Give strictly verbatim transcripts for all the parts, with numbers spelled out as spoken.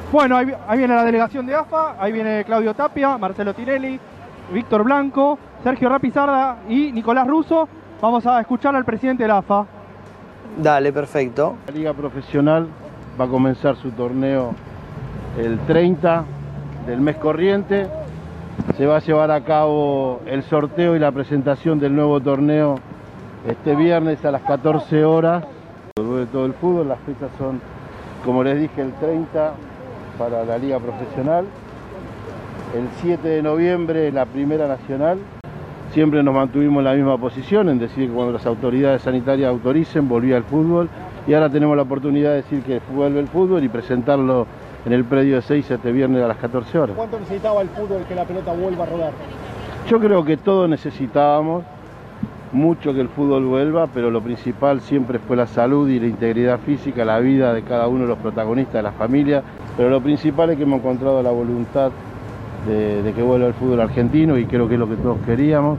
Bueno, ahí, ahí viene la delegación de A F A, ahí viene Claudio Tapia, Marcelo Tinelli, Víctor Blanco, Sergio Rapizarda y Nicolás Russo. Vamos a escuchar al presidente de la A F A. Dale, perfecto. La Liga Profesional va a comenzar su torneo el treinta del mes corriente. Se va a llevar a cabo el sorteo y la presentación del nuevo torneo este viernes a las catorce horas. Luego de todo el fútbol, las fechas son, como les dije, el treinta para la Liga Profesional, el siete de noviembre la Primera Nacional. Siempre nos mantuvimos en la misma posición, en decir que cuando las autoridades sanitarias autoricen, volvía el fútbol, y ahora tenemos la oportunidad de decir que vuelve el fútbol y presentarlo en el predio de seis este viernes a las catorce horas. ¿Cuánto necesitaba el fútbol que la pelota vuelva a rodar? Yo creo que todos necesitábamos mucho que el fútbol vuelva, pero lo principal siempre fue la salud y la integridad física, la vida de cada uno de los protagonistas de la familia, pero lo principal es que hemos encontrado la voluntad de, de que vuelva el fútbol argentino, y creo que es lo que todos queríamos.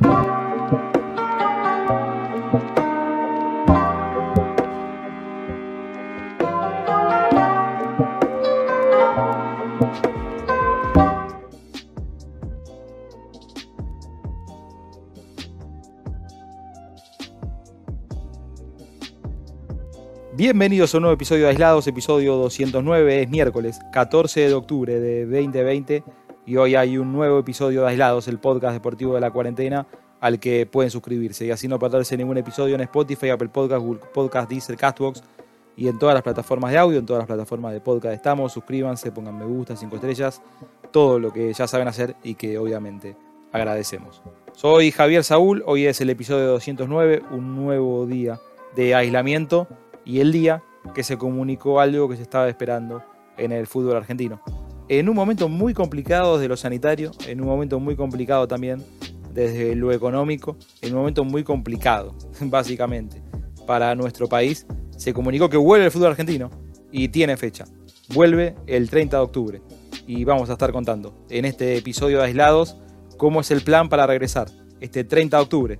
Bienvenidos a un nuevo episodio de Aislados, episodio doscientos nueve, es miércoles catorce de octubre de veinte veinte y hoy hay un nuevo episodio de Aislados, el podcast deportivo de la cuarentena al que pueden suscribirse y así no perderse ningún episodio en Spotify, Apple Podcast, Google Podcast, Deezer, Castbox y en todas las plataformas de audio, en todas las plataformas de podcast estamos. Suscríbanse, pongan me gusta, cinco estrellas, todo lo que ya saben hacer y que obviamente agradecemos. Soy Javier Saúl, hoy es el episodio doscientos nueve, un nuevo día de aislamiento y el día que se comunicó algo que se estaba esperando en el fútbol argentino. En un momento muy complicado desde lo sanitario, en un momento muy complicado también desde lo económico, en un momento muy complicado, básicamente, para nuestro país, se comunicó que vuelve el fútbol argentino y tiene fecha. Vuelve el treinta de octubre y vamos a estar contando en este episodio de Aislados cómo es el plan para regresar. Este treinta de octubre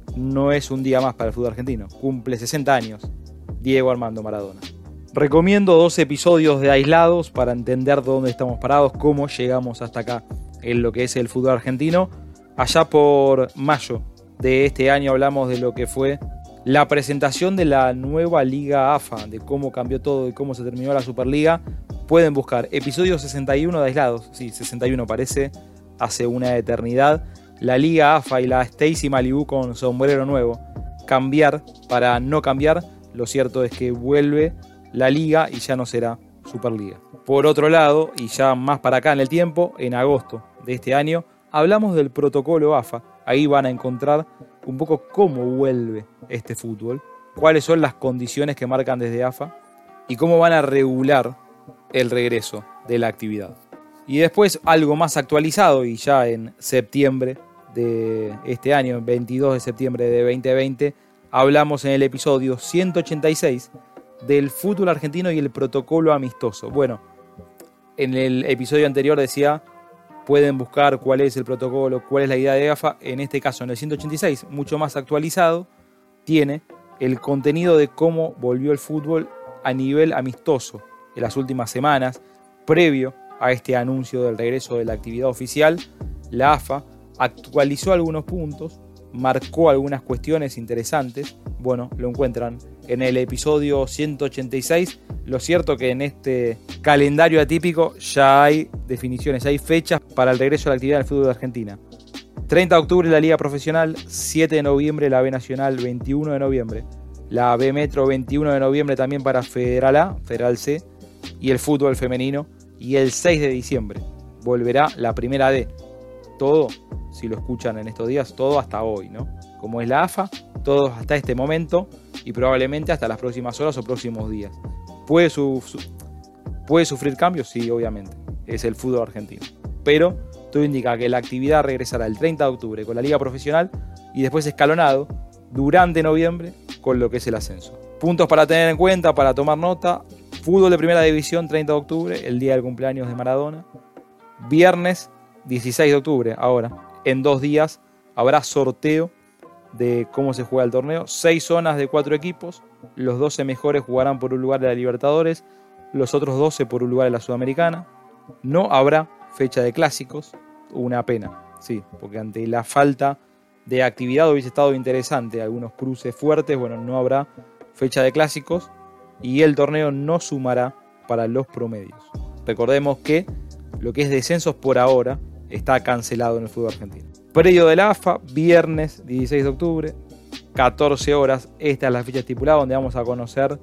no es un día más para el fútbol argentino, cumple sesenta años. Diego Armando Maradona. Recomiendo dos episodios de Aislados para entender dónde estamos parados, cómo llegamos hasta acá en lo que es el fútbol argentino. Allá por mayo de este año hablamos de lo que fue la presentación de la nueva Liga A F A, de cómo cambió todo y cómo se terminó la Superliga. Pueden buscar episodio sesenta y uno de Aislados, sí, sesenta y uno parece hace una eternidad. La Liga A F A y la Stacy Malibu con sombrero nuevo. Cambiar para no cambiar. Lo cierto es que vuelve la Liga y ya no será Superliga. Por otro lado, y ya más para acá en el tiempo, en agosto de este año, hablamos del protocolo A F A. Ahí van a encontrar un poco cómo vuelve este fútbol, cuáles son las condiciones que marcan desde A F A y cómo van a regular el regreso de la actividad. Y después algo más actualizado y ya en septiembre de este año, veintidós de septiembre de veinte veinte, hablamos en el episodio ciento ochenta y seis del fútbol argentino y el protocolo amistoso. Bueno, en el episodio anterior decía, pueden buscar cuál es el protocolo, cuál es la idea de A F A. En este caso, en el ciento ochenta y seis, mucho más actualizado, tiene el contenido de cómo volvió el fútbol a nivel amistoso en las últimas semanas, previo a este anuncio del regreso de la actividad oficial. La A F A actualizó algunos puntos, marcó algunas cuestiones interesantes. Bueno, lo encuentran en el episodio ciento ochenta y seis. Lo cierto que en este calendario atípico ya hay definiciones, hay fechas para el regreso a la actividad del fútbol de Argentina. treinta de octubre la Liga Profesional, siete de noviembre la B Nacional, veintiuno de noviembre la B Metro, veintiuno de noviembre también para Federal A, Federal C y el fútbol femenino. Y el seis de diciembre volverá la Primera D. Todo, si lo escuchan en estos días, todo hasta hoy, ¿no? Como es la A F A, todo hasta este momento y probablemente hasta las próximas horas o próximos días. ¿Puede, su, su, ¿Puede sufrir cambios? Sí, obviamente. Es el fútbol argentino. Pero todo indica que la actividad regresará el treinta de octubre con la Liga Profesional y después escalonado durante noviembre con lo que es el ascenso. Puntos para tener en cuenta, para tomar nota. Fútbol de Primera División, treinta de octubre, el día del cumpleaños de Maradona. Viernes dieciséis de octubre, ahora, en dos días, habrá sorteo de cómo se juega el torneo. Seis zonas de cuatro equipos. Los doce mejores jugarán por un lugar de la Libertadores. Los otros doce por un lugar de la Sudamericana. no habrá fecha de clásicos, una pena, sí, porque ante la falta de actividad hubiese estado interesante, algunos cruces fuertes, bueno, no habrá fecha de clásicos y el torneo no sumará para los promedios. Recordemos que lo que es descensos por ahora está cancelado en el fútbol argentino. Predio de la A F A, viernes dieciséis de octubre, catorce horas, esta es la fecha estipulada donde vamos a conocer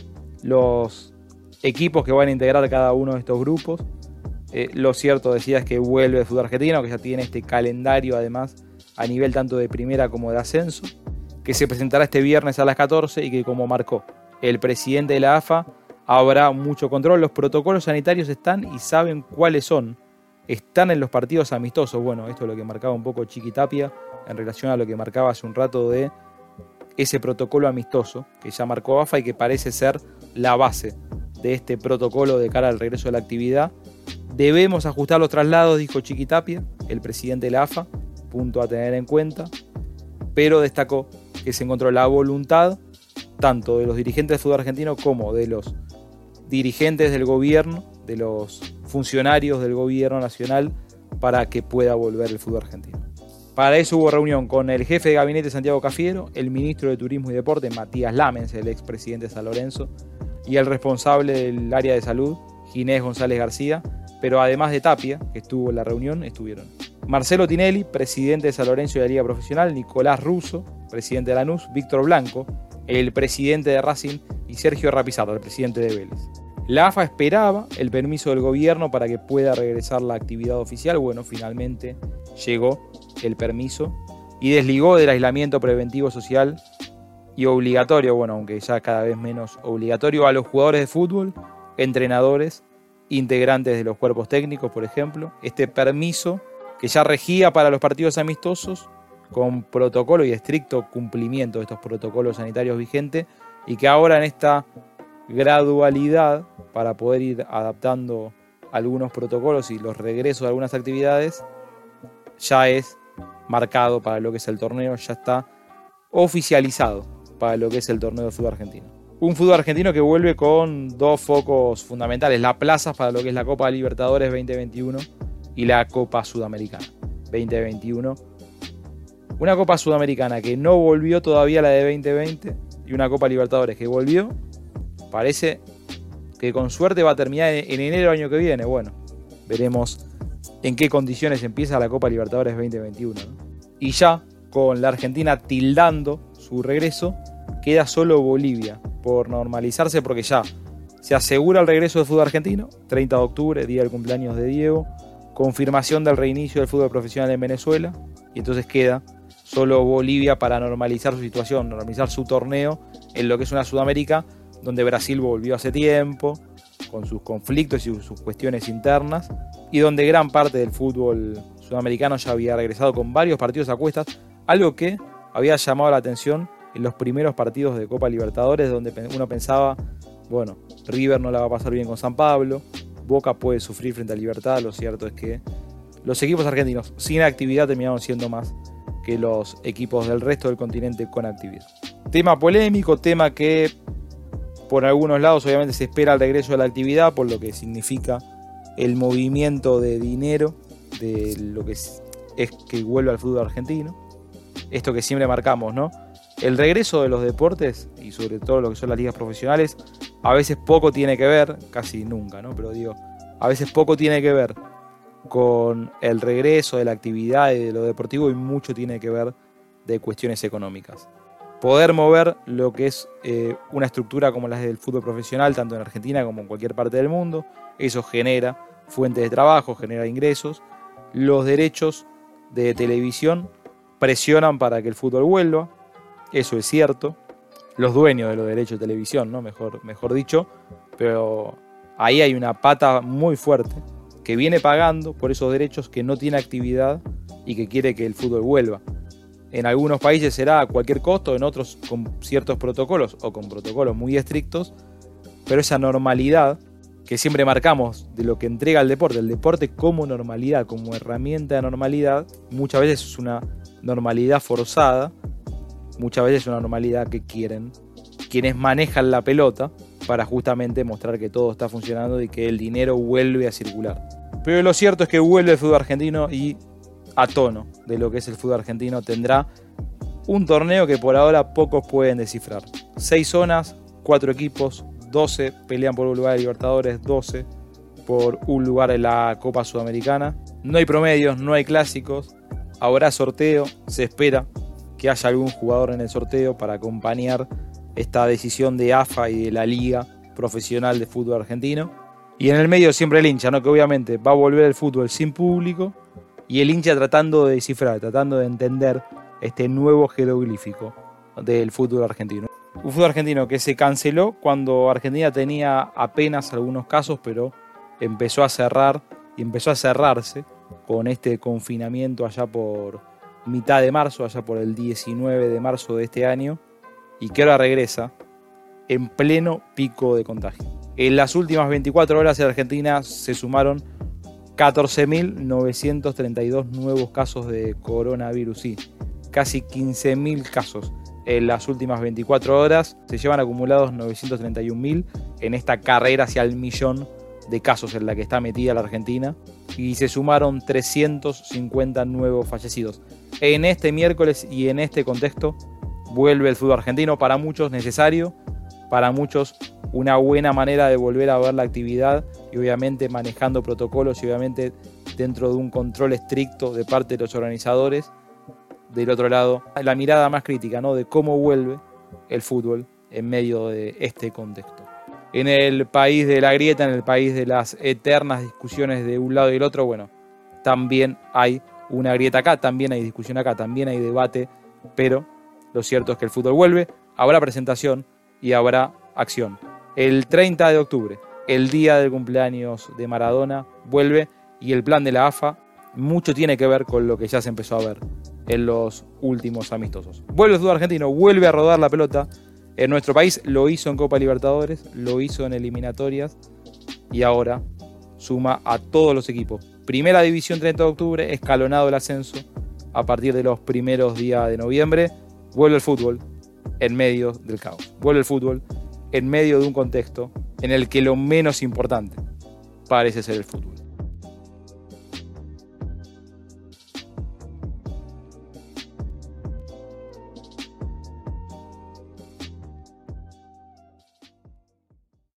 los equipos que van a integrar cada uno de estos grupos. Eh, lo cierto, decía, es que vuelve el fútbol argentino, que ya tiene este calendario además a nivel tanto de primera como de ascenso, que se presentará este viernes a las catorce y que, como marcó el presidente de la A F A, habrá mucho control. Los protocolos sanitarios están y saben cuáles son. Están en los partidos amistosos. Bueno, esto es lo que marcaba un poco Chiqui Tapia en relación a lo que marcaba hace un rato de ese protocolo amistoso que ya marcó A F A y que parece ser la base de este protocolo de cara al regreso de la actividad. Debemos ajustar los traslados, dijo Chiqui Tapia, el presidente de la A F A, punto a tener en cuenta, pero destacó que se encontró la voluntad tanto de los dirigentes del fútbol argentino como de los dirigentes del gobierno, de los funcionarios del gobierno nacional, para que pueda volver el fútbol argentino. Para eso hubo reunión con el jefe de gabinete Santiago Cafiero, el ministro de Turismo y Deporte Matías Lamens, el expresidente de San Lorenzo, y el responsable del área de salud, Ginés González García, pero además de Tapia, que estuvo en la reunión, estuvieron Marcelo Tinelli, presidente de San Lorenzo y de la Liga Profesional, Nicolás Russo, presidente de Lanús, Víctor Blanco, el presidente de Racing, y Sergio Rapizardo, el presidente de Vélez. La A F A esperaba el permiso del gobierno para que pueda regresar la actividad oficial. Bueno, finalmente llegó el permiso y desligó del aislamiento preventivo social y obligatorio, bueno, aunque ya cada vez menos obligatorio, a los jugadores de fútbol, entrenadores, integrantes de los cuerpos técnicos, por ejemplo. Este permiso que ya regía para los partidos amistosos con protocolo y estricto cumplimiento de estos protocolos sanitarios vigentes, y que ahora en esta gradualidad para poder ir adaptando algunos protocolos y los regresos de algunas actividades ya es marcado para lo que es el torneo, ya está oficializado para lo que es el torneo de fútbol argentino. Un fútbol argentino que vuelve con dos focos fundamentales, la plaza para lo que es la Copa Libertadores veinte veintiuno y la Copa Sudamericana veinte veintiuno. Una Copa Sudamericana que no volvió todavía, la de veinte veinte, y una Copa Libertadores que volvió. Parece que con suerte va a terminar en enero del año que viene. Bueno, veremos en qué condiciones empieza la Copa Libertadores veinte veintiuno, ¿no? Y ya con la Argentina tildando su regreso, queda solo Bolivia por normalizarse, porque ya se asegura el regreso del fútbol argentino, treinta de octubre, día del cumpleaños de Diego, confirmación del reinicio del fútbol profesional en Venezuela, y entonces queda solo Bolivia para normalizar su situación, normalizar su torneo en lo que es una Sudamérica donde Brasil volvió hace tiempo, con sus conflictos y sus cuestiones internas, y donde gran parte del fútbol sudamericano ya había regresado con varios partidos a cuestas, algo que había llamado la atención en los primeros partidos de Copa Libertadores, donde uno pensaba, bueno, River no la va a pasar bien con San Pablo, Boca puede sufrir frente a Libertad. Lo cierto es que los equipos argentinos sin actividad terminaron siendo más que los equipos del resto del continente con actividad. Tema polémico, tema que por algunos lados obviamente se espera el regreso de la actividad, por lo que significa el movimiento de dinero de lo que es, es que vuelve al fútbol argentino. Esto que siempre marcamos, ¿no? El regreso de los deportes, y sobre todo lo que son las ligas profesionales, a veces poco tiene que ver, casi nunca, ¿no? Pero digo, a veces poco tiene que ver con el regreso de la actividad y de lo deportivo, y mucho tiene que ver de cuestiones económicas. Poder mover lo que es eh, una estructura como la del fútbol profesional, tanto en Argentina como en cualquier parte del mundo, eso genera fuentes de trabajo, genera ingresos. Los derechos de televisión presionan para que el fútbol vuelva, eso es cierto. Los dueños de los derechos de televisión, ¿no? Mejor, mejor dicho, pero ahí hay una pata muy fuerte que viene pagando por esos derechos, que no tiene actividad y que quiere que el fútbol vuelva. En algunos países será a cualquier costo, en otros con ciertos protocolos o con protocolos muy estrictos, pero esa normalidad que siempre marcamos de lo que entrega el deporte, el deporte como normalidad, como herramienta de normalidad, muchas veces es una normalidad forzada, muchas veces es una normalidad que quieren quienes manejan la pelota para justamente mostrar que todo está funcionando y que el dinero vuelve a circular. Pero lo cierto es que vuelve el fútbol argentino y a tono de lo que es el fútbol argentino tendrá un torneo que por ahora pocos pueden descifrar. Seis zonas, cuatro equipos, doce pelean por un lugar de Libertadores, doce por un lugar en la Copa Sudamericana. No hay promedios, no hay clásicos, habrá sorteo, se espera que haya algún jugador en el sorteo para acompañar esta decisión de A F A y de la Liga Profesional de Fútbol Argentino. Y en el medio siempre el hincha, ¿no? Que obviamente va a volver el fútbol sin público y el hincha tratando de descifrar, tratando de entender este nuevo jeroglífico del fútbol argentino. Un fútbol argentino que se canceló cuando Argentina tenía apenas algunos casos, pero empezó a cerrar y empezó a cerrarse con este confinamiento allá por mitad de marzo, allá por el diecinueve de marzo de este año, y que ahora regresa en pleno pico de contagio. En las últimas veinticuatro horas en Argentina se sumaron catorce mil novecientos treinta y dos nuevos casos de coronavirus, sí, casi quince mil casos en las últimas veinticuatro horas. Se llevan acumulados novecientos treinta y un mil en esta carrera hacia el millón de casos en la que está metida la Argentina, y se sumaron trescientos cincuenta nuevos fallecidos. En este miércoles y en este contexto vuelve el fútbol argentino, para muchos necesario, para muchos una buena manera de volver a ver la actividad, y obviamente manejando protocolos y obviamente dentro de un control estricto de parte de los organizadores. Del otro lado, la mirada más crítica, ¿no?, de cómo vuelve el fútbol en medio de este contexto. En el país de la grieta, en el país de las eternas discusiones de un lado y del otro, bueno, también hay una grieta acá, también hay discusión acá, también hay debate, pero lo cierto es que el fútbol vuelve, habrá presentación y habrá acción. El treinta de octubre, el día del cumpleaños de Maradona, vuelve, y el plan de la A F A mucho tiene que ver con lo que ya se empezó a ver en los últimos amistosos. Vuelve el fútbol argentino, vuelve a rodar la pelota en nuestro país, lo hizo en Copa Libertadores, lo hizo en eliminatorias y ahora suma a todos los equipos. Primera división treinta de octubre, escalonado el ascenso a partir de los primeros días de noviembre. Vuelve el fútbol en medio del caos. Vuelve el fútbol en medio de un contexto en el que lo menos importante parece ser el fútbol.